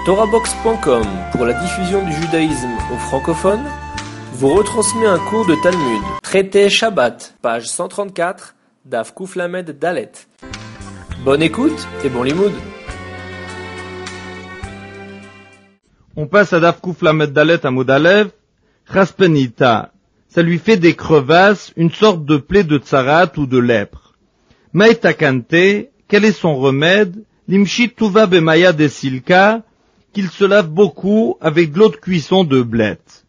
TorahBox.com, pour la diffusion du judaïsme aux francophones, vous retransmet un cours de Talmud, traité Shabbat, page 134, Daf Kuf Lamed Dalet. Bonne écoute et bon limoud. On passe à Daf Kuf Lamed Dalet à Moudalev, Chaspenita. Ça lui fait des crevasses, une sorte de plaie de tsarat ou de lèpre. Maïtakante, quel est son remède? Limshi tuva bemaya de silka, qu'il se lave beaucoup avec de l'eau de cuisson de blette.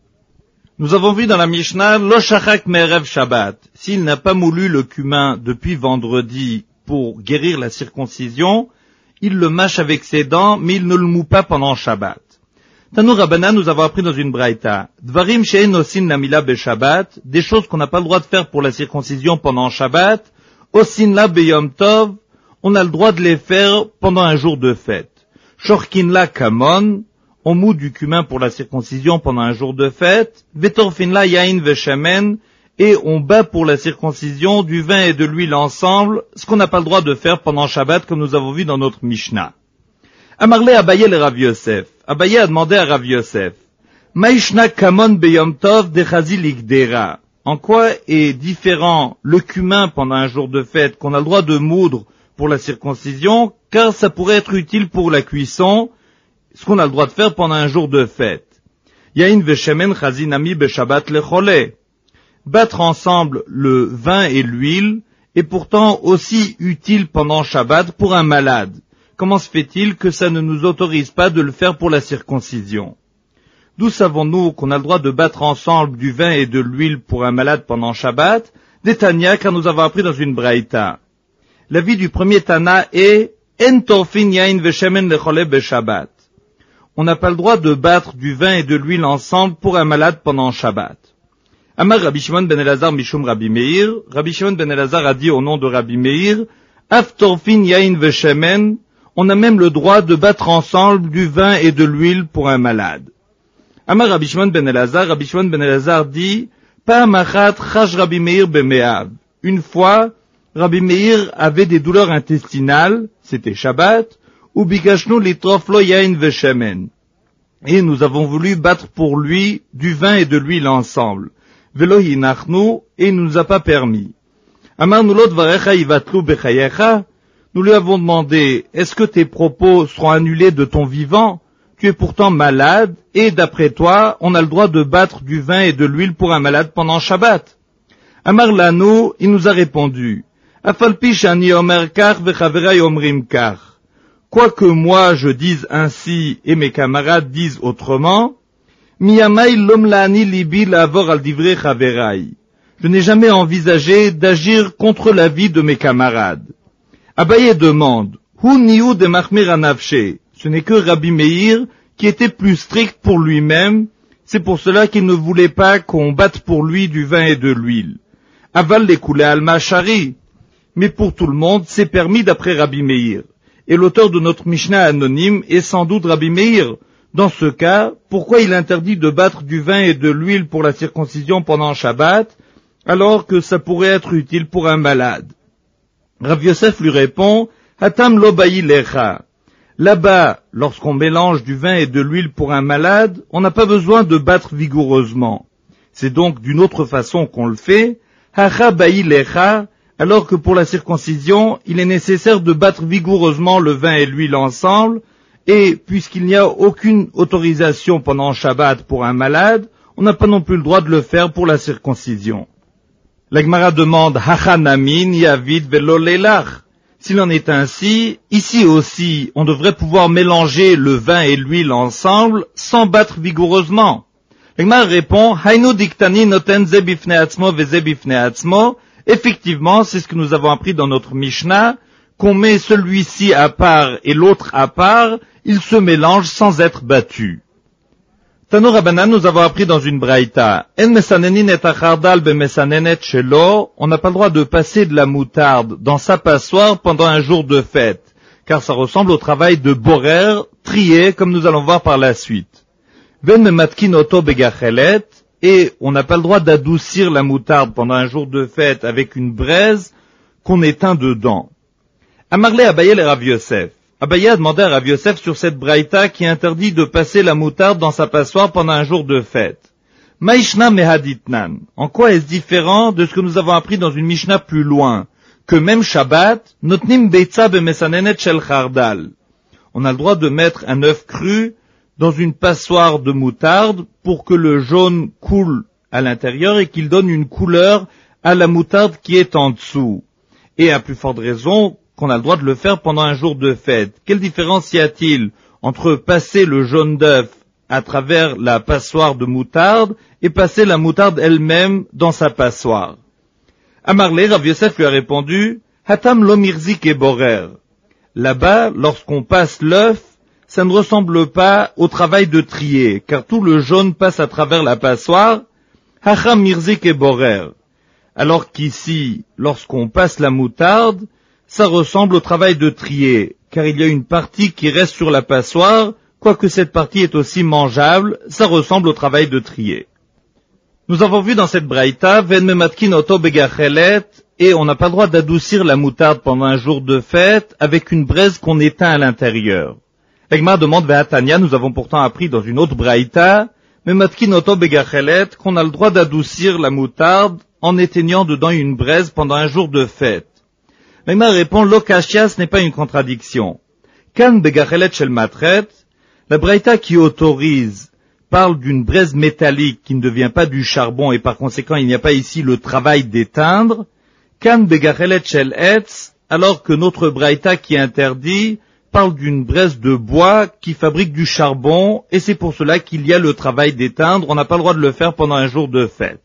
Nous avons vu dans la Mishnah, lo shachak me'erev Shabbat. S'il n'a pas moulu le cumin depuis vendredi pour guérir la circoncision, il le mâche avec ses dents, mais il ne le moue pas pendant Shabbat. Tanu Rabbanan, nous avons appris dans une braïta, Dvarim she'en osin lamila beShabbat, des choses qu'on n'a pas le droit de faire pour la circoncision pendant Shabbat, osin la beyom tov, on a le droit de les faire pendant un jour de fête. Shorkin la kamon, on moue du cumin pour la circoncision pendant un jour de fête. Vetorfin la yain veshemen, et on bat pour la circoncision du vin et de l'huile ensemble, ce qu'on n'a pas le droit de faire pendant Shabbat, comme nous avons vu dans notre Mishnah. Amarle Abaye le Rav Yosef. Abaye a demandé à Rav Yosef, Maishna kamon beyom tov dechazi likdera. En quoi est différent le cumin pendant un jour de fête qu'on a le droit de moudre pour la circoncision, car ça pourrait être utile pour la cuisson, ce qu'on a le droit de faire pendant un jour de fête. Yain veshemen chazinami beshabbat lechole. Battre ensemble le vin et l'huile est pourtant aussi utile pendant Shabbat pour un malade. Comment se fait-il que ça ne nous autorise pas de le faire pour la circoncision? D'où savons-nous qu'on a le droit de battre ensemble du vin et de l'huile pour un malade pendant Shabbat? Des Tanya, car nous avons appris dans une braïta. L'avis du premier Tana est En torfin yain veshemen lechole beshabbat. On n'a pas le droit de battre du vin et de l'huile ensemble pour un malade pendant Shabbat. Amar Rabbi Shimon ben Elazar mishum Rabbi Meir. Rabbi Shimon ben Elazar a dit au nom de Rabbi Meir, Af torfin yain veshemen. On a même le droit de battre ensemble du vin et de l'huile pour un malade. Amar Rabbi Shimon ben Elazar dit, Pa'amachat chaj Rabbi Meir bemeav. Une fois, Rabbi Meir avait des douleurs intestinales, c'était Shabbat, ou bikashnu litrof lo yain veshemen. Et nous avons voulu battre pour lui du vin et de l'huile ensemble. Velo hinachnu, et il ne nous a pas permis. Amarnu lo dvarecha yivatlu bechayecha. Nous lui avons demandé, est-ce que tes propos seront annulés de ton vivant? Tu es pourtant malade, et d'après toi, on a le droit de battre du vin et de l'huile pour un malade pendant Shabbat. Amar lanu, il nous a répondu, Afalpi shani omer kach vechaverai omrim kach. Quoique moi je dise ainsi et mes camarades disent autrement, miyamai lomlani libi lavor al divrei chaverai. Je n'ai jamais envisagé d'agir contre l'avis de mes camarades. Abaye demande, Hu niu de machmir anavche. Ce n'est que Rabbi Meir qui était plus strict pour lui-même, c'est pour cela qu'il ne voulait pas qu'on batte pour lui du vin et de l'huile. Aval les coulé al machari. Mais pour tout le monde, c'est permis d'après Rabbi Meir. Et l'auteur de notre Mishnah anonyme est sans doute Rabbi Meir. Dans ce cas, pourquoi il interdit de battre du vin et de l'huile pour la circoncision pendant Shabbat, alors que ça pourrait être utile pour un malade? Rav Yosef lui répond, Hatam lo bayi lecha. Là-bas, lorsqu'on mélange du vin et de l'huile pour un malade, on n'a pas besoin de battre vigoureusement. C'est donc d'une autre façon qu'on le fait, Hacha bayi lecha, alors que pour la circoncision, il est nécessaire de battre vigoureusement le vin et l'huile ensemble, et puisqu'il n'y a aucune autorisation pendant Shabbat pour un malade, on n'a pas non plus le droit de le faire pour la circoncision. La Gemara demande, Hachanamin yavid velo leilach. S'il en est ainsi, ici aussi, on devrait pouvoir mélanger le vin et l'huile ensemble sans battre vigoureusement. La Gemara répond, Hainu diktani noten ze bifnei atzmo ve ze bifnei atzmo. Effectivement, c'est ce que nous avons appris dans notre Mishnah, qu'on met celui-ci à part et l'autre à part, ils se mélangent sans être battus. Tanu Rabbanan, nous avons appris dans une braïta, En mesanenin et achardal be mesanenet shelo, on n'a pas le droit de passer de la moutarde dans sa passoire pendant un jour de fête, car ça ressemble au travail de borer, trier, comme nous allons voir par la suite. Ven mematkin oto begachelet, et on n'a pas le droit d'adoucir la moutarde pendant un jour de fête avec une braise qu'on éteint dedans. Amarle Abaye le Rav Yosef. Abaye a demandé à Rav Yosef sur cette braïta qui interdit de passer la moutarde dans sa passoire pendant un jour de fête. Maishna mehaditnan. En quoi est-ce différent de ce que nous avons appris dans une Mishnah plus loin, que même Shabbat, notnim beitza bemesanenet shel chardal. On a le droit de mettre un œuf cru dans une passoire de moutarde pour que le jaune coule à l'intérieur et qu'il donne une couleur à la moutarde qui est en dessous. Et à plus forte raison qu'on a le droit de le faire pendant un jour de fête. Quelle différence y a-t-il entre passer le jaune d'œuf à travers la passoire de moutarde et passer la moutarde elle-même dans sa passoire? Amarle, Rav Yosef lui a répondu, Hatam lo mirzik et borer. Là-bas, lorsqu'on passe l'œuf, ça ne ressemble pas au travail de trier, car tout le jaune passe à travers la passoire, Hacham mirzik et borer. Alors qu'ici, lorsqu'on passe la moutarde, ça ressemble au travail de trier, car il y a une partie qui reste sur la passoire, quoique cette partie est aussi mangeable, ça ressemble au travail de trier. Nous avons vu dans cette braïta, Ven mematkin oto begachelet, et on n'a pas le droit d'adoucir la moutarde pendant un jour de fête avec une braise qu'on éteint à l'intérieur. Egma demande Ve'atania, nous avons pourtant appris dans une autre braïta, mematkin oto begachelet, qu'on a le droit d'adoucir la moutarde en éteignant dedans une braise pendant un jour de fête. Egma répond, l'okashia, ce n'est pas une contradiction. Kan begachelet shel matret, la braïta qui autorise parle d'une braise métallique qui ne devient pas du charbon et par conséquent il n'y a pas ici le travail d'éteindre. Kan begachelet shel etz, alors que notre braïta qui interdit parle d'une braise de bois qui fabrique du charbon et c'est pour cela qu'il y a le travail d'éteindre. On n'a pas le droit de le faire pendant un jour de fête.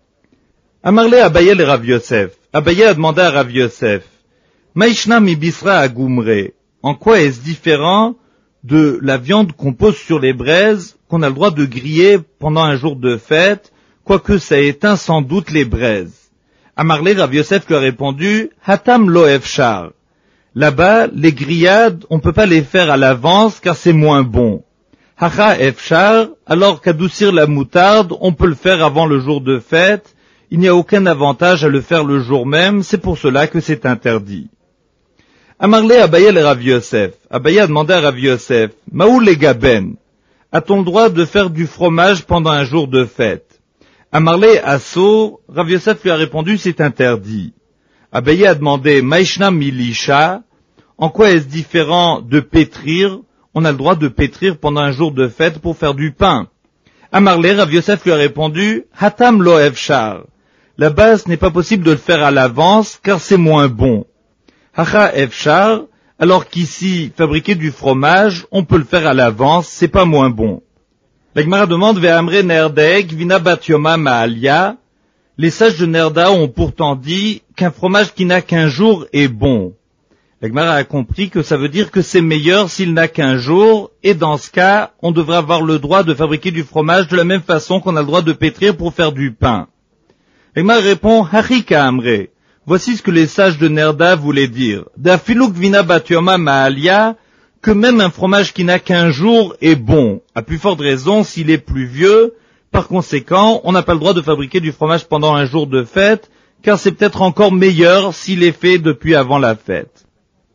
Amarle Abaye et Rav Yosef. Abaye a demandé à Rav Yosef, Maishna mi bisra agumre. En quoi est-ce différent de la viande qu'on pose sur les braises, qu'on a le droit de griller pendant un jour de fête, quoique ça éteint sans doute les braises? Amarle, Rav Yosef lui a répondu, Hatam lo efshar. Là-bas, les grillades, on ne peut pas les faire à l'avance car c'est moins bon. Hacha efshar, alors qu'adoucir la moutarde, on peut le faire avant le jour de fête. Il n'y a aucun avantage à le faire le jour même, c'est pour cela que c'est interdit. Amarle Abaye le Rav Yosef. Abaye a demandé à Rav Yosef, Maou le gaben, a-t-on le droit de faire du fromage pendant un jour de fête? Amarle Asso, Rav Yosef lui a répondu, c'est interdit. Abaye a demandé, Maishna milisha, en quoi est-ce différent de pétrir? On a le droit de pétrir pendant un jour de fête pour faire du pain. Amarle, Rav Yosef lui a répondu, Hatam lo efshar. Là-bas, ce n'est pas possible de le faire à l'avance, car c'est moins bon. Hacha efshar, alors qu'ici, fabriquer du fromage, on peut le faire à l'avance, c'est pas moins bon. La Gemara demande, Ve'amre nerdeg, vina batyoma ma'alia. Les sages de Nerda ont pourtant dit qu'un fromage qui n'a qu'un jour est bon. La Gemara a compris que ça veut dire que c'est meilleur s'il n'a qu'un jour, et dans ce cas, on devrait avoir le droit de fabriquer du fromage de la même façon qu'on a le droit de pétrir pour faire du pain. La Gemara répond, Hachika amre. Voici ce que les sages de Nerda voulaient dire. D'afiluk vina batyoma ma'alia, que même un fromage qui n'a qu'un jour est bon. À plus forte raison s'il est plus vieux. Par conséquent, on n'a pas le droit de fabriquer du fromage pendant un jour de fête, car c'est peut-être encore meilleur s'il est fait depuis avant la fête.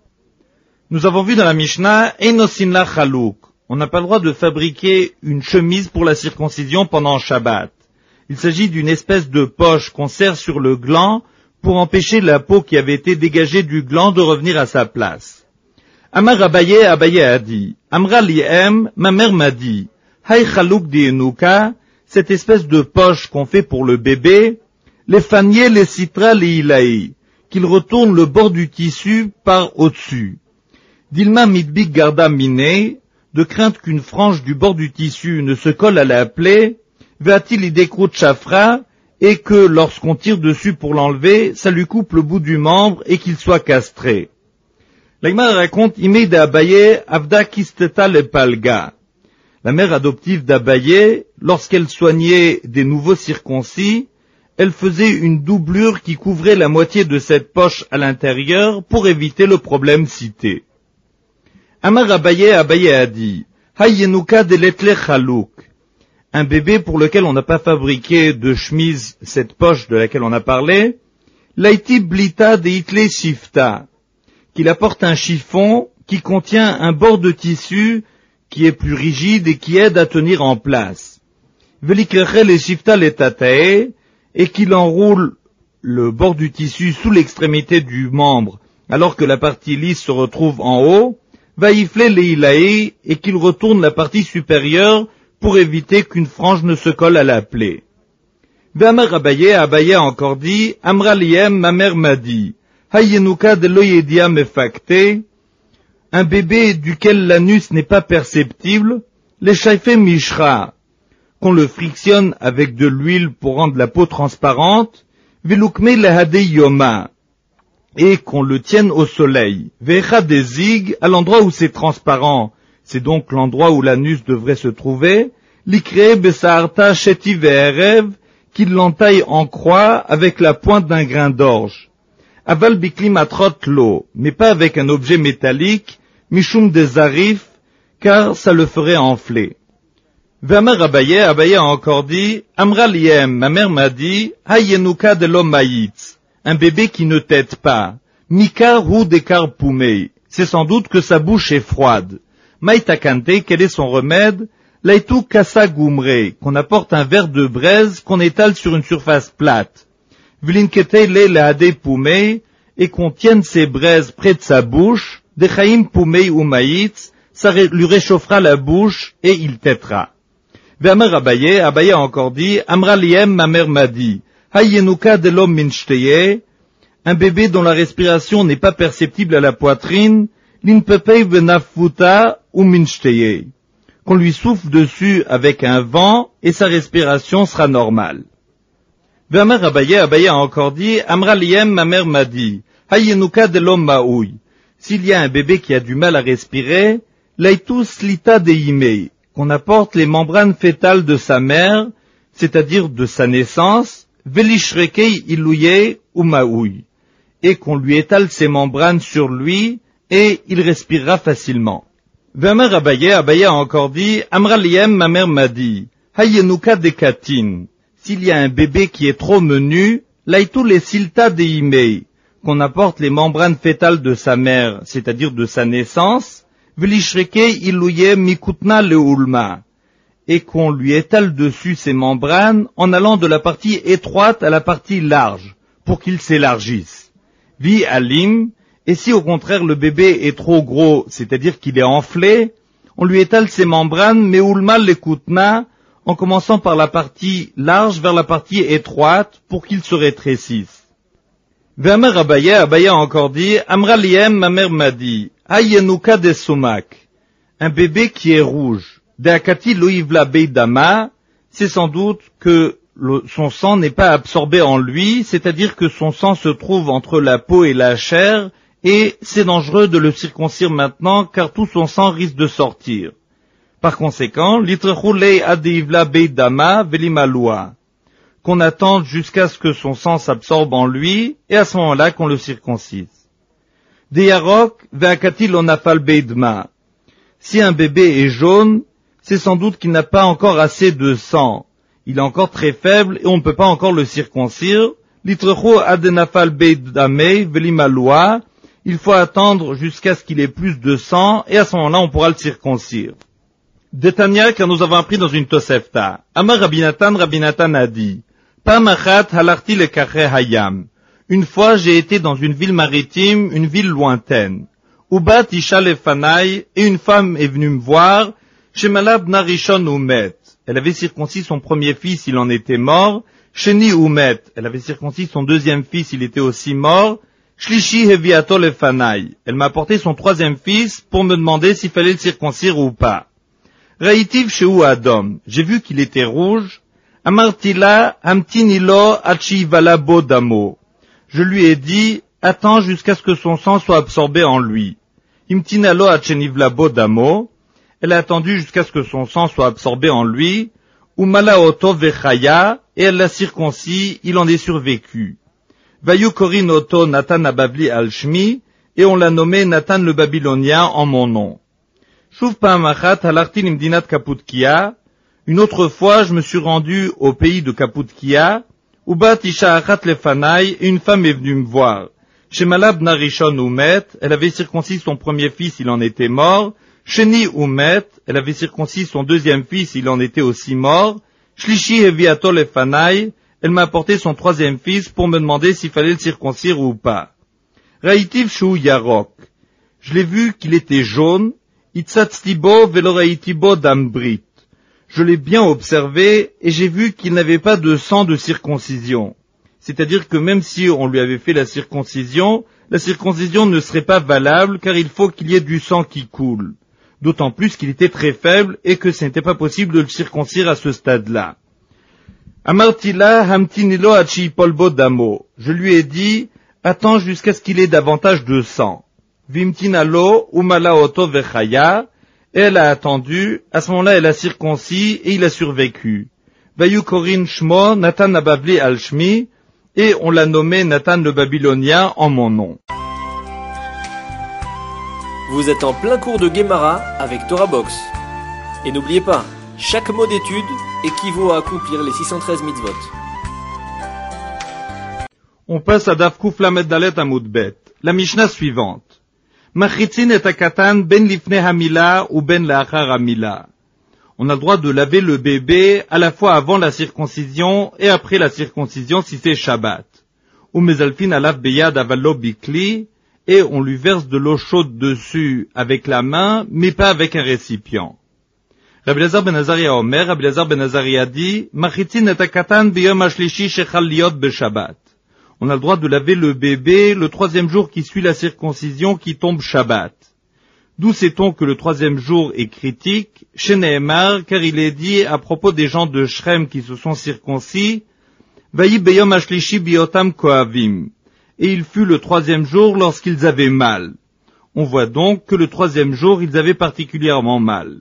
Nous avons vu dans la Mishnah, Enosinla chalouk. On n'a pas le droit de fabriquer une chemise pour la circoncision pendant Shabbat. Il s'agit d'une espèce de poche qu'on serre sur le gland pour empêcher la peau qui avait été dégagée du gland de revenir à sa place. Amar Abaye, Abaye a dit, Amra li'em, ma mère m'a dit, Hay chalouk dienuka, cette espèce de poche qu'on fait pour le bébé, les faniers, les citra, les ilaï, qu'il retourne le bord du tissu par au-dessus. Dilma midbik garda miné, de crainte qu'une frange du bord du tissu ne se colle à la plaie, va-t-il y décroute chafra, et que lorsqu'on tire dessus pour l'enlever, ça lui coupe le bout du membre et qu'il soit castré. La Gemara raconte Imei d'Abaye, Avda kisteta le palga. La mère adoptive d'Abaye, lorsqu'elle soignait des nouveaux circoncis, elle faisait une doublure qui couvrait la moitié de cette poche à l'intérieur pour éviter le problème cité. Amar Abaye, Abaye a dit, Hayenuka deletle chalouk. Un bébé pour lequel on n'a pas fabriqué de chemise, cette poche de laquelle on a parlé, laiti blita de itle shifta, qu'il apporte un chiffon qui contient un bord de tissu qui est plus rigide et qui aide à tenir en place. Velikreche le shifta le tatae, et qu'il enroule le bord du tissu sous l'extrémité du membre, alors que la partie lisse se retrouve en haut, vaifle le ilae, et qu'il retourne la partie supérieure pour éviter qu'une frange ne se colle à la plaie. Ve'amar Abaye a encore dit, Amra liem, ma mère m'a dit, Hayenuka de loyedia mefakte, un bébé duquel l'anus n'est pas perceptible, les shaifé mishra, qu'on le frictionne avec de l'huile pour rendre la peau transparente, velukme lehade yoma, et qu'on le tienne au soleil, vecha des zig, à l'endroit où c'est transparent, c'est donc l'endroit où l'anus devrait se trouver, l'ikre besaarta sheti ve'erev, qu'il l'entaille en croix avec la pointe d'un grain d'orge. Aval bikli matrot lo, mais pas avec un objet métallique, mishum des arif, car ça le ferait enfler. Ve'amar Abaye a encore dit, Amra liem, ma mère m'a dit, hayenuka de l'homme maïtz, un bébé qui ne tète pas, mikar ou dekar poumei, c'est sans doute que sa bouche est froide. Maïtakante, quel est son remède? Laitu kasa gumre, qu'on apporte un verre de braise qu'on étale sur une surface plate. Vlinkete le lahade poumei, et qu'on tienne ses braises près de sa bouche, dechaim poumei ou maïtz, ça lui réchauffera la bouche et il têtera. Ve'amar Abaye a encore dit, Amra liem, ma mère m'a dit, hayenuka de l'homme minshteye, un bébé dont la respiration n'est pas perceptible à la poitrine, linpepei venafuta ou minshteye, qu'on lui souffle dessus avec un vent et sa respiration sera normale. Ve'amar Abaye a encore dit, Amra liem, ma mère m'a dit, hayenuka de l'homme maouy, s'il y a un bébé qui a du mal à respirer, laitu slita deimei, qu'on apporte les membranes fétales de sa mère, c'est-à-dire de sa naissance, velishrekei ilouye ou maouy, et qu'on lui étale ses membranes sur lui, et il respirera facilement. Ve'amar Abaye a encore dit, Amra liem, ma mère m'a dit, hayenuka dekatin, s'il y a un bébé qui est trop menu, laitu les silta deimei, qu'on apporte les membranes fétales de sa mère, c'est-à-dire de sa naissance, Velishreke ilouye mikutna leulma, et qu'on lui étale dessus ses membranes en allant de la partie étroite à la partie large, pour qu'il s'élargisse. Vi alim, et si au contraire le bébé est trop gros, c'est-à-dire qu'il est enflé, on lui étale ses membranes meulma lekutna, en commençant par la partie large vers la partie étroite, pour qu'il se rétrécisse. Ve'amar Abaye a encore dit, Amra liem, ma mère m'a dit, hayenuka de sumak, un bébé qui est rouge. Deakati loivla beidama, c'est sans doute que son sang n'est pas absorbé en lui, c'est-à-dire que son sang se trouve entre la peau et la chair, et c'est dangereux de le circoncire maintenant, car tout son sang risque de sortir. Par conséquent, litrechulei adeivla beidama velimalua, qu'on attende jusqu'à ce que son sang s'absorbe en lui, et à ce moment-là qu'on le circoncise. Deyarok ve'akati lonafal beidma. Si un bébé est jaune, c'est sans doute qu'il n'a pas encore assez de sang. Il est encore très faible et on ne peut pas encore le circoncire. Litrecho adenafal beidame velimalua. Il faut attendre jusqu'à ce qu'il ait plus de sang, et à ce moment-là on pourra le circoncire. Detania, car nous avons appris dans une Tosefta. Amar Rabinatan a dit, Pamachat halarti le kare hayam. Une fois, j'ai été dans une ville maritime, une ville lointaine. Ubat isha lefanai, et une femme est venue me voir. Shemalab narishon umet. Elle avait circoncis son premier fils, il en était mort. Sheni umet. Elle avait circoncis son deuxième fils, il était aussi mort. Shlishi heviato lefanai. Elle m'a apporté son troisième fils pour me demander s'il fallait le circoncire ou pas. Raïtiv sheu adom. J'ai vu qu'il était rouge. Amartila amtinilo achivala bodamo. Je lui ai dit, attends jusqu'à ce que son sang soit absorbé en lui. Imtinalo achenivla bodamo. Elle a attendu jusqu'à ce que son sang soit absorbé en lui. Umalaoto vechaya. Et elle l'a circoncis, il en est survécu. Vayu korinoto Nathan abavli al-shmi. Et on l'a nommé Nathan le Babylonien en mon nom. Shuv pa'amachat halartin imdinat Kaputkia. Une autre fois, je me suis rendu au pays de Kaputkia. Ubat isha achat lefanai, et une femme est venue me voir. Shemalab Narishon Umet, elle avait circoncis son premier fils, il en était mort. Sheni Umet, elle avait circoncis son deuxième fils, il en était aussi mort. Shlishi Heviatol Efanai, elle m'a apporté son troisième fils pour me demander s'il fallait le circoncire ou pas. Raïtiv Shu Yarok, je l'ai vu qu'il était jaune. Itzatztibo velo raïtibo dambrit. Je l'ai bien observé et j'ai vu qu'il n'avait pas de sang de circoncision. C'est-à-dire que même si on lui avait fait la circoncision ne serait pas valable car il faut qu'il y ait du sang qui coule. D'autant plus qu'il était très faible et que ce n'était pas possible de le circoncire à ce stade-là. Amartila hamtinilo achi polbo damo. Je lui ai dit, attends jusqu'à ce qu'il ait davantage de sang. Vimtinalo umala oto vechaya. Et elle a attendu, à ce moment-là elle a circoncis et il a survécu. Vayu korin shmo Nathan abavli al shmi. Et on l'a nommé Nathan le Babylonien en mon nom. Vous êtes en plein cours de Gemara avec Torah Box. Et n'oubliez pas, chaque mot d'étude équivaut à accomplir les 613 mitzvot. On passe à Daf Kuf Lamed Dalet Amud Bet. La Mishnah suivante. Machitzin et akatan ben lifne hamila ou ben laachar hamila. On a le droit de laver le bébé à la fois avant la circoncision et après la circoncision si c'est Shabbat. Ou mezalfin alav beyad avallo bikli, et on lui verse de l'eau chaude dessus avec la main, mais pas avec un récipient. Rabbi Elazar ben Azaria Omer, Rabbi Elazar ben Azaria dit, Machitzin et akatan biyom ashlishi shechal liot beshabbat. On a le droit de laver le bébé le troisième jour qui suit la circoncision qui tombe Shabbat. D'où sait-on que le troisième jour est critique? Chez Nehemar, car il est dit à propos des gens de Shrem qui se sont circoncis, Vayi beyom ashlishi biotam koavim. Et il fut le troisième jour lorsqu'ils avaient mal. On voit donc que le troisième jour ils avaient particulièrement mal.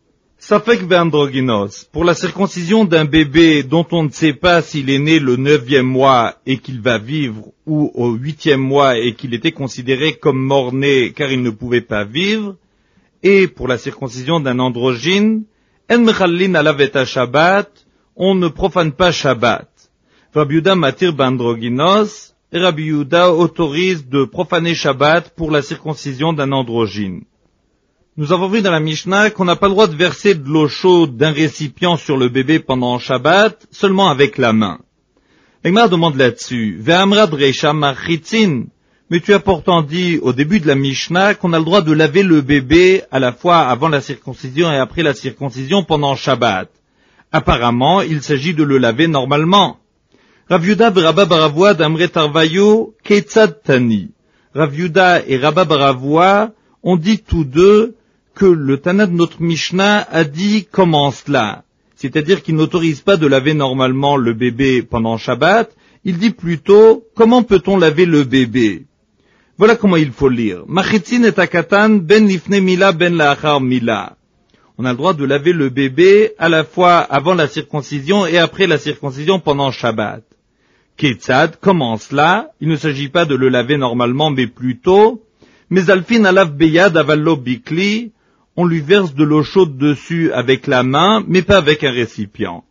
Safek ve'androgynos, pour la circoncision d'un bébé dont on ne sait pas s'il est né le 9e mois et qu'il va vivre, ou au 8e mois et qu'il était considéré comme mort-né car il ne pouvait pas vivre, et pour la circoncision d'un androgyne, en mechallin alavet Shabbat, on ne profane pas Shabbat. Rabbi Yehuda matir bandrogynos, et Rabbi Yehuda autorise de profaner Shabbat pour la circoncision d'un androgyne. Nous avons vu dans la Mishnah qu'on n'a pas le droit de verser de l'eau chaude d'un récipient sur le bébé pendant Shabbat, seulement avec la main. L'Egmar demande là-dessus, Ve'amra dreisha machitzin, mais tu as pourtant dit au début de la Mishnah qu'on a le droit de laver le bébé à la fois avant la circoncision et après la circoncision pendant Shabbat. Apparemment, il s'agit de le laver normalement. Rav Yehuda ve'Rabba Baravua d'Amre Tarvayu ketzad tani. Rav Yehuda et Rabba Baravua ont dit tous deux que le Tana de notre Mishnah a dit comment cela, c'est-à-dire qu'il n'autorise pas de laver normalement le bébé pendant Shabbat, il dit plutôt comment peut-on laver le bébé. Voilà comment il faut lire. Machitzin et akatan ben lifne mila ben laachar mila. On a le droit de laver le bébé à la fois avant la circoncision et après la circoncision pendant Shabbat. Ketzad, comment cela? Il ne s'agit pas de le laver normalement mais plutôt, mais alfin alav beyad avallo bikli, on lui verse de l'eau chaude dessus avec la main, mais pas avec un récipient.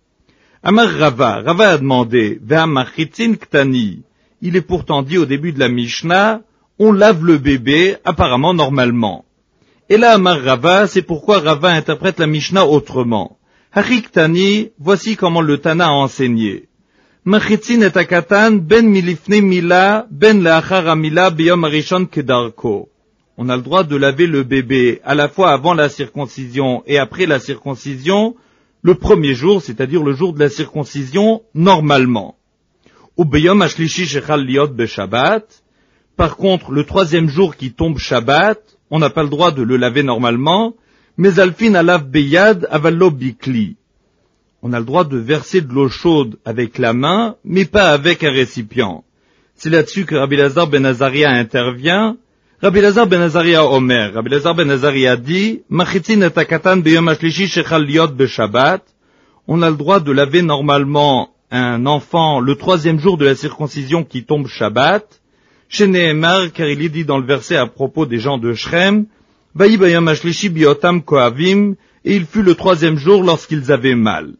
Amar Rava a demandé, ve'amachitzin ktani. Il est pourtant dit au début de la Mishnah, on lave le bébé, apparemment normalement. Et là, Amar Rava, c'est pourquoi Rava interprète la Mishnah autrement. Hachiktani, voici comment le Tana a enseigné. Machitzin et akatan ben milifne mila ben laachar hamila biyom arishon kedarko. On a le droit de laver le bébé à la fois avant la circoncision et après la circoncision, le premier jour, c'est-à-dire le jour de la circoncision, normalement. Ou biyom ashlishi shechal liot beshabbat. Par contre, le troisième jour qui tombe Shabbat, on n'a pas le droit de le laver normalement, mais alfin alav beyad avallo bikli. On a le droit de verser de l'eau chaude avec la main, mais pas avec un récipient. C'est là-dessus que Rabbi Elazar ben Azaria intervient. Rabbi Elazar ben Azaria Omer. Rabbi Elazar ben Azaria dit, Machitzin et akatan beyom ashlishi shechal liot beshabbat. On a le droit de laver normalement un enfant le troisième jour de la circoncision qui tombe Shabbat. Chez Nehemar, car il est dit dans le verset à propos des gens de Shrem, Vayi beyom ashlishi biotam koavim, et il fut le troisième jour lorsqu'ils avaient mal.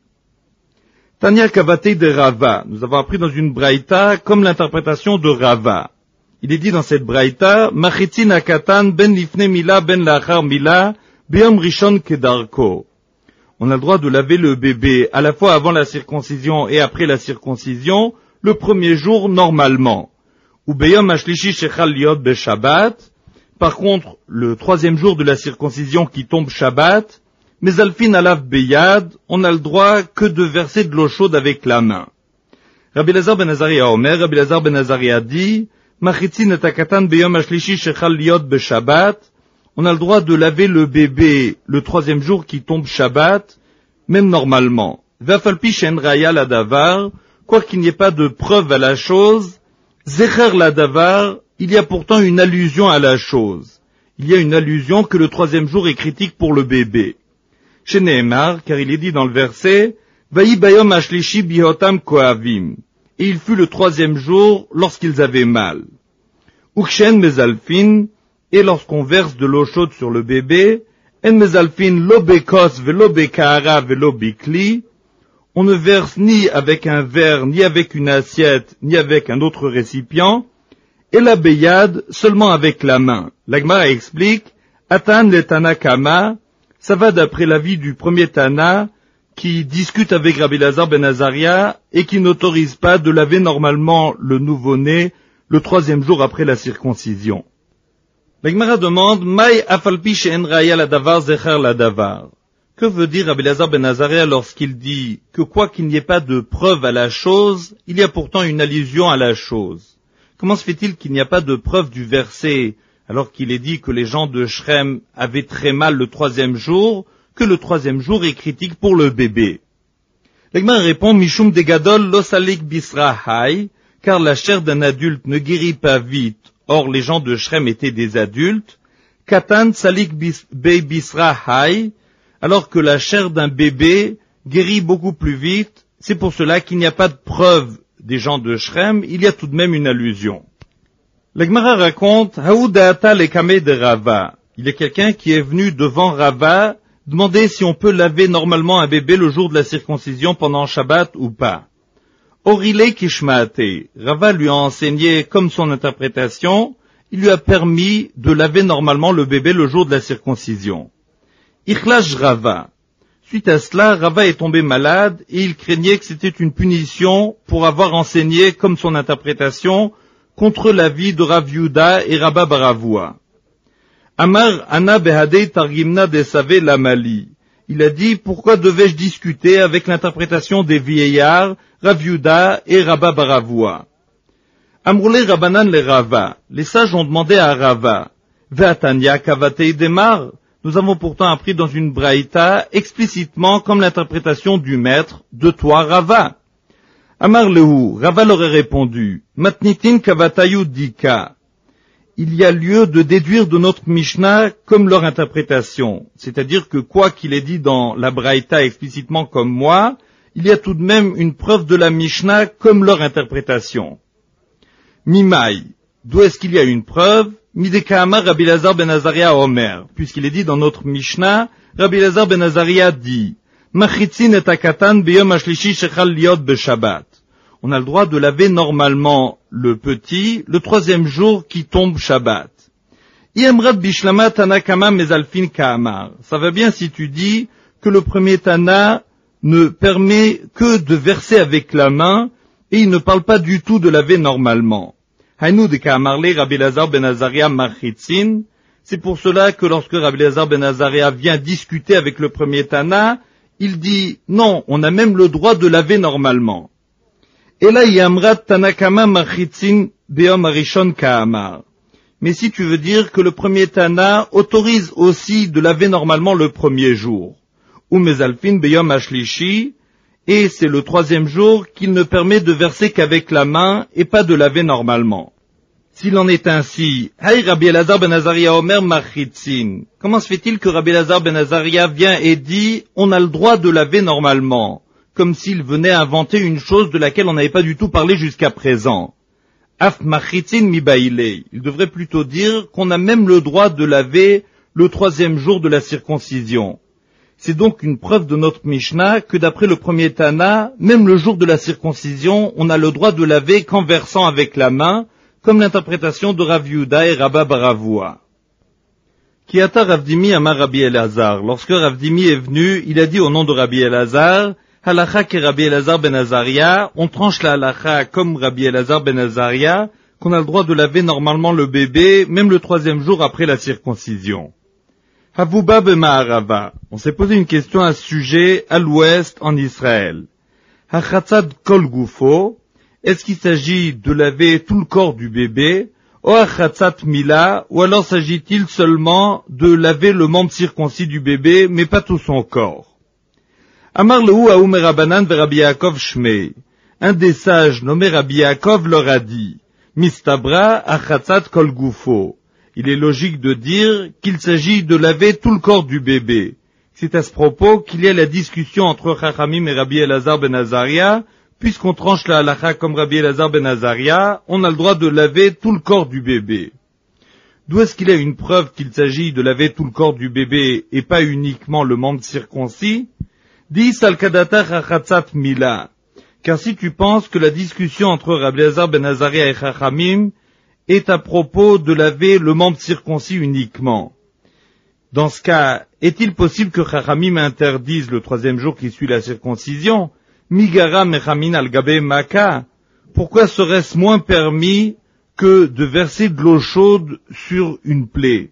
Tanya Kavatei de Rava, nous avons appris dans une braïta comme l'interprétation de Rava. Il est dit dans cette braïta, Machitzin akatan ben lifne mila ben lachar mila, beyom rishon kedarko. On a le droit de laver le bébé à la fois avant la circoncision et après la circoncision, le premier jour normalement. Ou beyom ashlishi shechal liot be Shabbat. Par contre, le troisième jour de la circoncision qui tombe Shabbat, mezalfin alav beyad, on a le droit que de verser de l'eau chaude avec la main. Rabbi Elazar ben Azaria Omer, Rabbi Elazar ben Azaria dit, Machitzin et akatan beyom ashlishi shechal liot be Shabbat. On a le droit de laver le bébé le troisième jour qui tombe Shabbat, même normalement. Vafalpi shen raya la davar, quoi qu'il n'y ait pas de preuve à la chose, zecher la davar, il y a pourtant une allusion à la chose. Il y a une allusion que le troisième jour est critique pour le bébé. Chez Nehemar, car il est dit dans le verset, Vayi bayom ashlishi bihotam koavim. Et il fut le troisième jour lorsqu'ils avaient mal. Ukshen mezalfin, et lorsqu'on verse de l'eau chaude sur le bébé, en mezalfin lo bekos velo bekahara velo bikli, on ne verse ni avec un verre, ni avec une assiette, ni avec un autre récipient, et la beyad seulement avec la main. La Gemara explique, Atan le Tana Kama, ça va d'après l'avis du premier Tana, qui discute avec Rabbi Elazar ben Azaria, et qui n'autorise pas de laver normalement le nouveau-né le troisième jour après la circoncision. La Gemara demande, Maï afalpi she'en raya la davar zecher la davar. Que veut dire Rabbi Elazar ben Azaria lorsqu'il dit que quoi qu'il n'y ait pas de preuve à la chose, il y a pourtant une allusion à la chose? Comment se fait-il qu'il n'y a pas de preuve du verset, alors qu'il est dit que les gens de Shrem avaient très mal le troisième jour, que le troisième jour est critique pour le bébé? La Gemara répond, Mishum de Gadol lo salik bisra hay, car la chair d'un adulte ne guérit pas vite. Or, les gens de Shrem étaient des adultes. Katan salik bisra hay, alors que la chair d'un bébé guérit beaucoup plus vite. C'est pour cela qu'il n'y a pas de preuve des gens de Shrem, il y a tout de même une allusion. La Gemara raconte, Haoudata le kame de Rava. Il y a quelqu'un qui est venu devant Rava demander si on peut laver normalement un bébé le jour de la circoncision pendant Shabbat ou pas. Orile kishmaate. Rava lui a enseigné comme son interprétation, il lui a permis de laver normalement le bébé le jour de la circoncision. Ikhlash Rava. Suite à cela, Rava est tombé malade et il craignait que c'était une punition pour avoir enseigné comme son interprétation contre l'avis de Rav Yehuda et Rabba Baravua. Amar Ana Behadei Targimna Desave Lamali. Il a dit, pourquoi devais-je discuter avec l'interprétation des vieillards, Rav Yehuda et Rabba Baravua? Amroulé Rabbanan le Rava. Les sages ont demandé à Rava, Ve'atanya Kavatei Demar. Nous avons pourtant appris dans une braïta explicitement comme l'interprétation du maître de toi, Rava. Amar Lehu, Rava leur a répondu, Matnitin Kavatayu Dika. Il y a lieu de déduire de notre Mishnah comme leur interprétation. C'est-à-dire que quoi qu'il ait dit dans la braïta explicitement comme moi, il y a tout de même une preuve de la Mishnah comme leur interprétation. Mimai. D'où est-ce qu'il y a une preuve? Midekahama Rabbi Elazar ben Azaria Omer, puisqu'il est dit dans notre Mishnah, Rabbi Elazar ben Azaria dit, Machitzin et akatan beyom ashlishi shechal liot be Shabbat. On a le droit de laver normalement le petit, le troisième jour qui tombe Shabbat. Iemrat bishlama tanakama mezalfin kaamar. Ça va bien si tu dis que le premier Tana ne permet que de verser avec la main et il ne parle pas du tout de laver normalement. Hainu de Kaamarle Rabbi Elazar ben Azaria Machitzin. C'est pour cela que lorsque Rabbi Elazar ben Azaria vient discuter avec le premier Tana, il dit non, on a même le droit de laver normalement. Et là, Yamrat Tanakama Machitzin Beom Arishon Kaamar. Mais si tu veux dire que le premier Tana autorise aussi de laver normalement le premier jour, ou Mezalfin Beyom Ashlishi, et c'est le troisième jour qu'il ne permet de verser qu'avec la main et pas de laver normalement. S'il en est ainsi, Hay Rabbi Elazar ben Azaria Omer Machitzin. Comment se fait-il que Rabbi Elazar ben Azaria vient et dit on a le droit de laver normalement, comme s'il venait inventer une chose de laquelle on n'avait pas du tout parlé jusqu'à présent? Af Machitzin mi baile. Il devrait plutôt dire qu'on a même le droit de laver le troisième jour de la circoncision. C'est donc une preuve de notre Mishnah que d'après le premier Tana, même le jour de la circoncision, on a le droit de laver qu'en versant avec la main, comme l'interprétation de Rav Yehuda et Rabba Baravua. Kiata Rav Dimi amar Rabbi Elazar. Lorsque Rav Dimi est venu, il a dit au nom de Rabbi Elazar, Halacha ke Rabbi Elazar ben Azaria, on tranche la halacha comme Rabbi Elazar ben Azaria, qu'on a le droit de laver normalement le bébé, même le 3e jour après la circoncision. Havuba b'ma'arava. On s'est posé une question à ce sujet à l'ouest en Israël. Hachatzad kol gufo. Est-ce qu'il s'agit de laver tout le corps du bébé? O hachatzat mila. Ou alors s'agit-il seulement de laver le membre circoncis du bébé, mais pas tout son corps? Amar lehu haum Rabanan ve Rabbi Yaakov Shmei. Un des sages nommé Rabbi Yaakov leur a dit, Mistabra hachatzat kol gufo. Il est logique de dire qu'il s'agit de laver tout le corps du bébé. C'est à ce propos qu'il y a la discussion entre Chachamim et Rabbi Elazar ben Azaria. Puisqu'on tranche la halacha comme Rabbi Elazar ben Azaria, on a le droit de laver tout le corps du bébé. D'où est-ce qu'il y a une preuve qu'il s'agit de laver tout le corps du bébé et pas uniquement le membre circoncis? Dis al-kadata chachatzat mila. Car si tu penses que la discussion entre Rabbi Elazar ben Azaria et Chachamim est à propos de laver le membre circoncis uniquement. Dans ce cas, est-il possible que Chachamim interdise le 3e jour qui suit la circoncision? Migara mechamin al-gabe maka. Pourquoi serait-ce moins permis que de verser de l'eau chaude sur une plaie?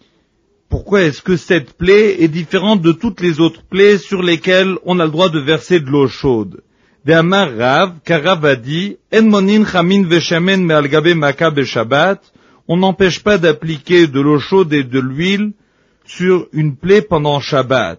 Pourquoi est-ce que cette plaie est différente de toutes les autres plaies sur lesquelles on a le droit de verser de l'eau chaude? De'amar Rav, car Rav a dit, En monin chamin veshemen me al-gabe maka be-shabbat, on n'empêche pas d'appliquer de l'eau chaude et de l'huile sur une plaie pendant Shabbat.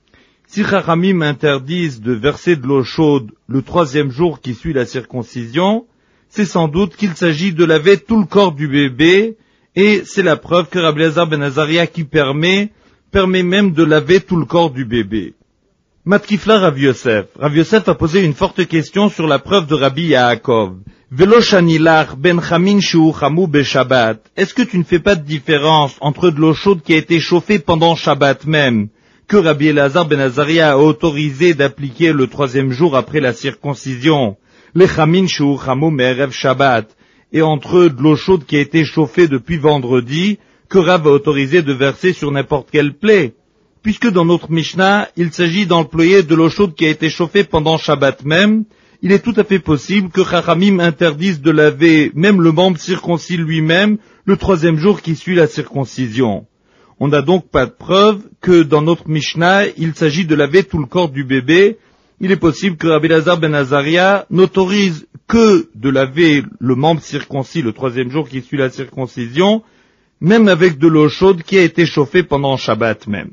Si Chachamim interdisent de verser de l'eau chaude le 3e jour qui suit la circoncision, c'est sans doute qu'il s'agit de laver tout le corps du bébé, et c'est la preuve que Rabbi Elazar ben Azaria qui permet même de laver tout le corps du bébé. Matkifla Rav Yosef. Rav Yosef a posé une forte question sur la preuve de Rabbi Yaakov. Velo shanilach ben chamin shu chamu be Shabbat. Est-ce que tu ne fais pas de différence entre de l'eau chaude qui a été chauffée pendant Shabbat même, que Rabbi Elazar ben Azaria a autorisé d'appliquer le 3e jour après la circoncision, le chamin shu chamu me'erev Shabbat, et entre de l'eau chaude qui a été chauffée depuis vendredi, que Rav a autorisé de verser sur n'importe quelle plaie? Puisque dans notre Mishnah, il s'agit d'employer de l'eau chaude qui a été chauffée pendant Shabbat même, il est tout à fait possible que Chachamim interdise de laver même le membre circoncis lui-même le 3e jour qui suit la circoncision. On n'a donc pas de preuve que dans notre Mishnah, il s'agit de laver tout le corps du bébé. Il est possible que Rabbi Elazar ben Azaria n'autorise que de laver le membre circoncis le 3e jour qui suit la circoncision, même avec de l'eau chaude qui a été chauffée pendant Shabbat même.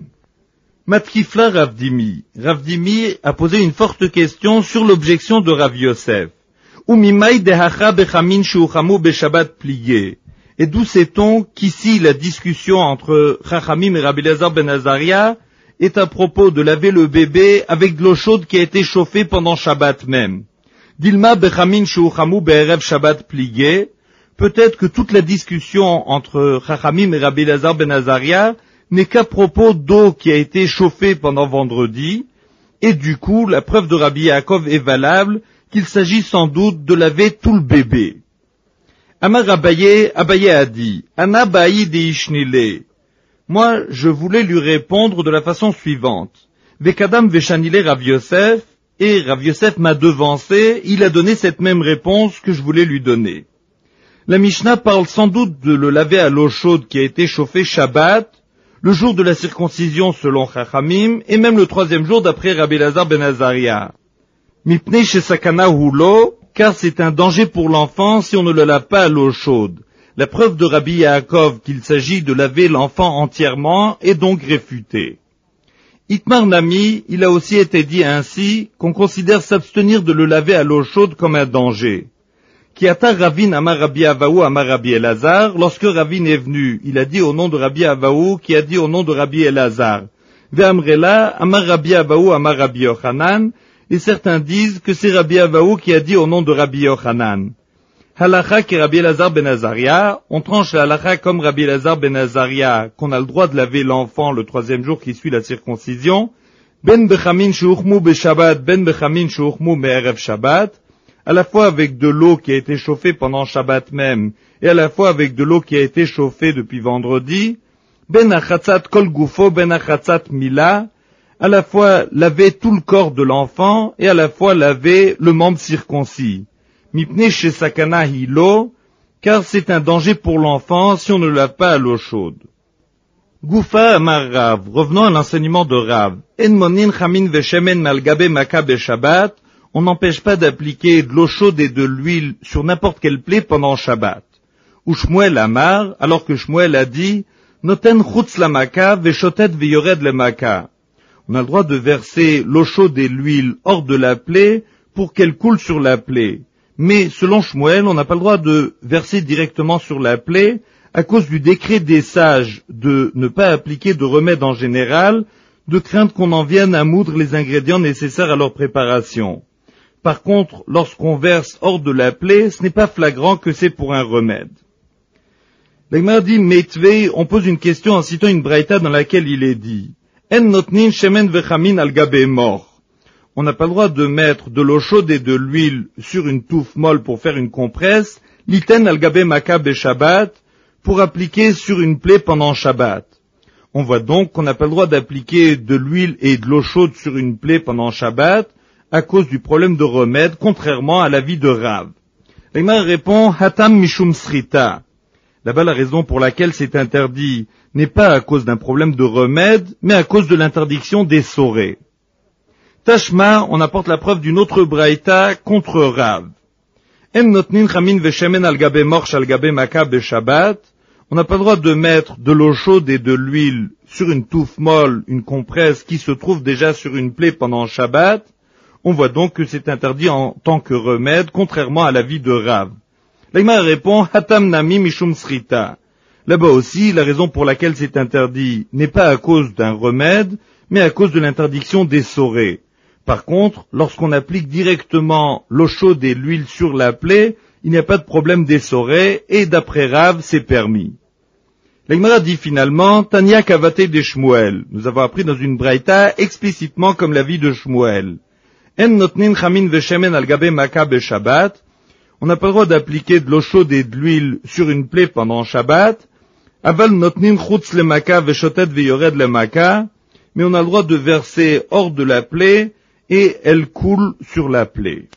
Matkifla Rav Dimi. Rav Dimi a posé une forte question sur l'objection de Rav Yosef. Umimai dehacha bechamin shuchamu beshabbat plié. Et d'où sait-on qu'ici la discussion entre Chachamim et Rabbi Elazar ben Azaria est à propos de laver le bébé avec de l'eau chaude qui a été chauffée pendant Shabbat même? Dilma bechamin shuchamu be'erev Shabbat plié. Peut-être que toute la discussion entre Chachamim et Rabbi Elazar ben Azaria n'est qu'à propos d'eau qui a été chauffée pendant vendredi, et du coup, la preuve de Rabbi Yaakov est valable, qu'il s'agit sans doute de laver tout le bébé. Amar Abaye a dit, Ana ba'i deishnile. Moi, je voulais lui répondre de la façon suivante. Vekadam veshanile Rav Yosef, et Rav Yosef m'a devancé, il a donné cette même réponse que je voulais lui donner. La Mishnah parle sans doute de le laver à l'eau chaude qui a été chauffée Shabbat, le jour de la circoncision selon Chachamim, et même le 3e jour d'après Rabbi Elazar ben Azaria. Mipnei shesakana hulo, car c'est un danger pour l'enfant si on ne le lave pas à l'eau chaude. La preuve de Rabbi Yaakov qu'il s'agit de laver l'enfant entièrement est donc réfutée. Itmar Nami, il a aussi été dit ainsi qu'on considère s'abstenir de le laver à l'eau chaude comme un danger. Kiata Ravin amar Rabbi Avahu amar Rabbi Elazar, lorsque Ravin est venu, il a dit au nom de Rabbi Avahu, qui a dit au nom de Rabbi Elazar. Ve'amrela amar Rabbi Avahu amar Rabbi Yochanan, et certains disent que c'est Rabbi Avahu qui a dit au nom de Rabbi Yochanan. Halacha ki Rabbi Elazar ben Azaria, on tranche la halacha comme Rabbi Elazar ben Azaria, qu'on a le droit de laver l'enfant le 3e jour qui suit la circoncision, ben bechamin shuchmu be Shabbat, ben bechamin shuchmu me'erev Shabbat, à la fois avec de l'eau qui a été chauffée pendant Shabbat même, et à la fois avec de l'eau qui a été chauffée depuis vendredi, ben achatzat kol gufo, ben achatzat mila, à la fois laver tout le corps de l'enfant, et à la fois laver le membre circoncis. Mipnei shesakana hilo, car c'est un danger pour l'enfant si on ne le lave pas à l'eau chaude. Goufa amar Rav, revenons à l'enseignement de Rav. En monin chamin veshemen malgabe maka beshabbat, on n'empêche pas d'appliquer de l'eau chaude et de l'huile sur n'importe quelle plaie pendant Shabbat. Ou Shmuel amar, alors que Shmuel a dit, noten chutz la maka veshotet veyored le maka. On a le droit de verser l'eau chaude et l'huile hors de la plaie pour qu'elle coule sur la plaie. Mais selon Shmuel, on n'a pas le droit de verser directement sur la plaie à cause du décret des sages de ne pas appliquer de remède en général, de crainte qu'on en vienne à moudre les ingrédients nécessaires à leur préparation. Par contre, lorsqu'on verse hors de la plaie, ce n'est pas flagrant que c'est pour un remède. La Gemara dit, Metvei, on pose une question en citant une braïta dans laquelle il est dit, En notnin shemen vechamin al gabe mort. On n'a pas le droit de mettre de l'eau chaude et de l'huile sur une touffe molle pour faire une compresse, liten al gabe maka beshabbat, pour appliquer sur une plaie pendant Shabbat. On voit donc qu'on n'a pas le droit d'appliquer de l'huile et de l'eau chaude sur une plaie pendant Shabbat à cause du problème de remède, contrairement à l'avis de Rav. La Gemara répond, Hatam mishum srita. Là-bas, la raison pour laquelle c'est interdit n'est pas à cause d'un problème de remède, mais à cause de l'interdiction des sorés. Tashma, on apporte la preuve d'une autre braïta contre Rav. Em notnin chamin veshemen al gabe morch al gabe maka beshabbat. On n'a pas le droit de mettre de l'eau chaude et de l'huile sur une touffe molle, une compresse qui se trouve déjà sur une plaie pendant Shabbat. On voit donc que c'est interdit en tant que remède, contrairement à l'avis de Rav. La Gemara répond, Hatam nami mishum srita. Là-bas aussi, la raison pour laquelle c'est interdit n'est pas à cause d'un remède, mais à cause de l'interdiction des sorés. Par contre, lorsqu'on applique directement l'eau chaude et l'huile sur la plaie, il n'y a pas de problème d'essoré, et d'après Rav, c'est permis. La Gemara dit finalement, Tania kavate de Shmuel. Nous avons appris dans une braïta explicitement comme l'avis de Shmuel. En notnin chamin veshemen al gabe maka beshabbat. On n'a pas le droit d'appliquer de l'eau chaude et de l'huile sur une plaie pendant Shabbat. Aval notnin chutz le maka veshotet veyored le maka. Mais on a le droit de verser hors de la plaie et elle coule sur la plaie.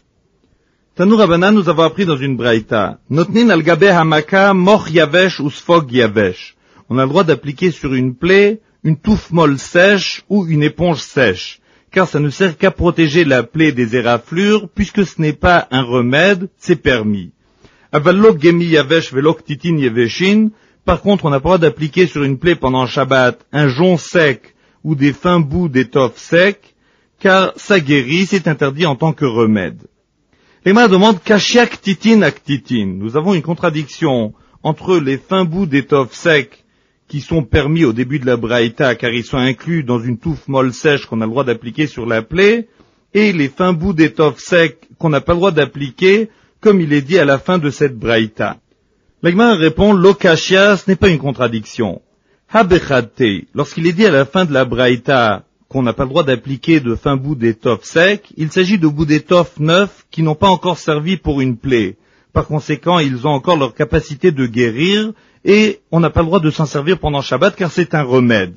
Tanu Rabbanan, nous avons appris dans une braïta, Notnin al gabe hamaka moch yavesh ou sfog yavesh. On a le droit d'appliquer sur une plaie une touffe molle sèche ou une éponge sèche, car ça ne sert qu'à protéger la plaie des éraflures, puisque ce n'est pas un remède, c'est permis. Avallo gemi yavesh velok titin yaveshin. Par contre, on n'a pas le droit d'appliquer sur une plaie pendant Shabbat un jonc sec ou des fins bouts d'étoffe sec, car ça guérit, c'est interdit en tant que remède. L'Emma demande kashiak titin ak titin. Nous avons une contradiction entre les fins bouts d'étoffe sec qui sont permis au début de la braïta car ils sont inclus dans une touffe molle sèche qu'on a le droit d'appliquer sur la plaie et les fins bouts d'étoffe sec qu'on n'a pas le droit d'appliquer comme il est dit à la fin de cette braïta. L'Emma répond lo kashia, ce n'est pas une contradiction. Habechate, lorsqu'il est dit à la fin de la braïta qu'on n'a pas le droit d'appliquer de fins bouts d'étoffe sec, il s'agit de bouts d'étoffe neufs qui n'ont pas encore servi pour une plaie. Par conséquent, ils ont encore leur capacité de guérir et on n'a pas le droit de s'en servir pendant Shabbat car c'est un remède.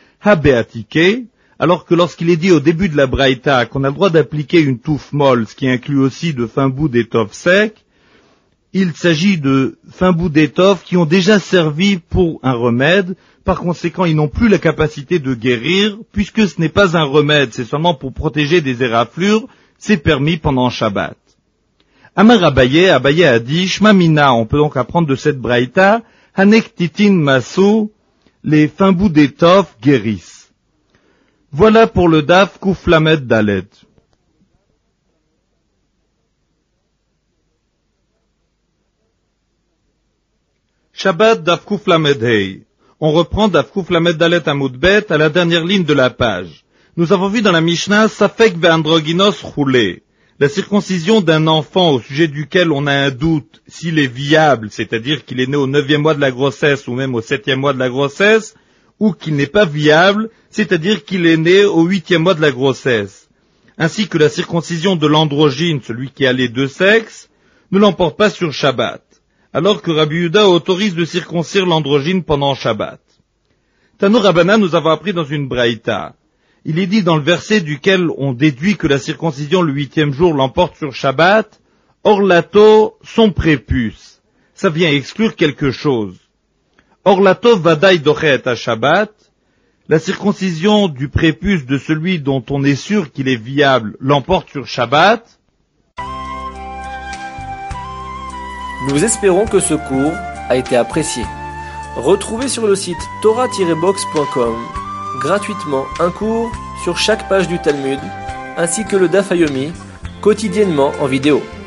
Habeatike, alors que lorsqu'il est dit au début de la braïta qu'on a le droit d'appliquer une touffe molle, ce qui inclut aussi de fins bouts d'étoffe sec, il s'agit de fins bouts d'étoffe qui ont déjà servi pour un remède. Par conséquent, ils n'ont plus la capacité de guérir, puisque ce n'est pas un remède, c'est seulement pour protéger des éraflures, c'est permis pendant Shabbat. Amar Abaye a dit, Shmamina, on peut donc apprendre de cette braïta, Hanek titin masu, les fins bouts d'étoffe guérissent. Voilà pour le daf Kuflamed Dalet. Shabbat daf Kuflamed Hei. On reprend daf Kuflamed Dalet Amud Bet à la dernière ligne de la page. Nous avons vu dans la Mishnah Safek ve'androgynos roulé, la circoncision d'un enfant au sujet duquel on a un doute s'il est viable, c'est-à-dire qu'il est né au 9e mois de la grossesse ou même au 7e mois de la grossesse, ou qu'il n'est pas viable, c'est-à-dire qu'il est né au 8e mois de la grossesse. ainsi que la circoncision de l'androgyne, celui qui a les deux sexes, ne l'emporte pas sur Shabbat, alors que Rabbi Yehuda autorise de circoncire l'androgyne pendant Shabbat. Tanu Rabbanan, nous avons appris dans une braïta. Il est dit dans le verset duquel on déduit que la circoncision le 8e jour l'emporte sur Shabbat, Orlato, son prépuce. Ça vient exclure quelque chose. Orlato vadaï dochet à Shabbat. La circoncision du prépuce de celui dont on est sûr qu'il est viable l'emporte sur Shabbat. Nous espérons que ce cours a été apprécié. Retrouvez sur le site torah-box.com gratuitement un cours sur chaque page du Talmud, ainsi que le Daf Yomi, quotidiennement en vidéo.